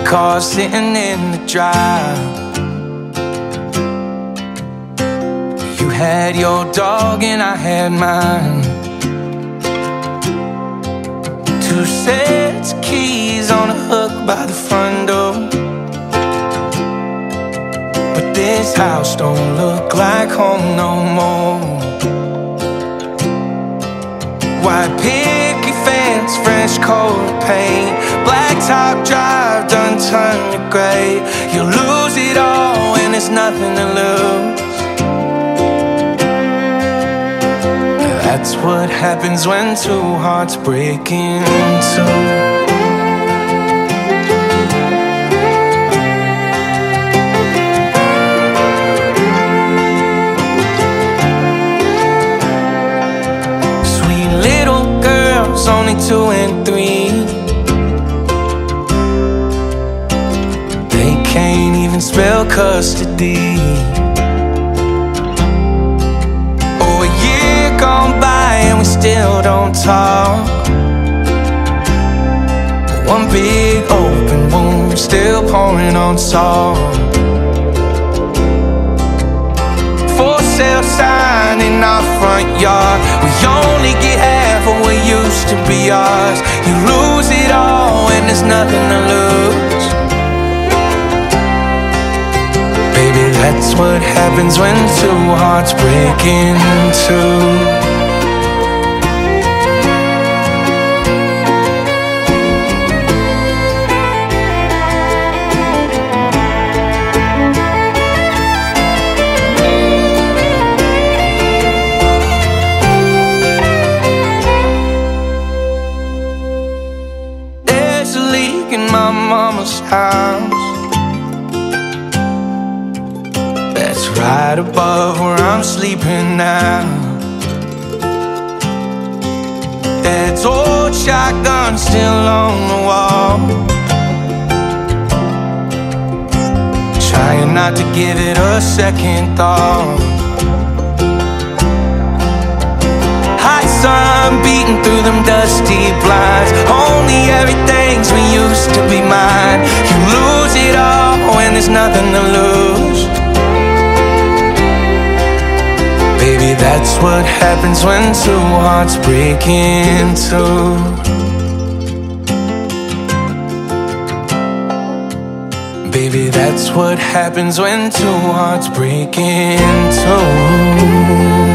car sitting in the drive. You had your dog and I had mine. Two sets of keys on a hook by the front door. But this house don't look like home no more. White picket fence, fresh coat paint, blacktop drive done turned to gray. You lose it all and there's nothing to lose. That's what happens when two hearts break in two. Sweet little girls, only 2 and 3. They can't even spell custody. Gone by and we still don't talk. One big open wound still pouring on salt. For sale sign in our front yard. We only get half of what used to be ours. You lose it all and there's nothing to lose. Baby, that's what happens when two hearts break in two. There's a leak in my mama's house. Right above where I'm sleeping now. Dad's old shotgun still on the wall. Trying not to give it a second thought. Hot sun beating through them dusty blinds. Only everything's we used to be mine. You lose it all when there's nothing to lose. Baby, that's what happens when two hearts break in two. Baby, that's what happens when two hearts break in two.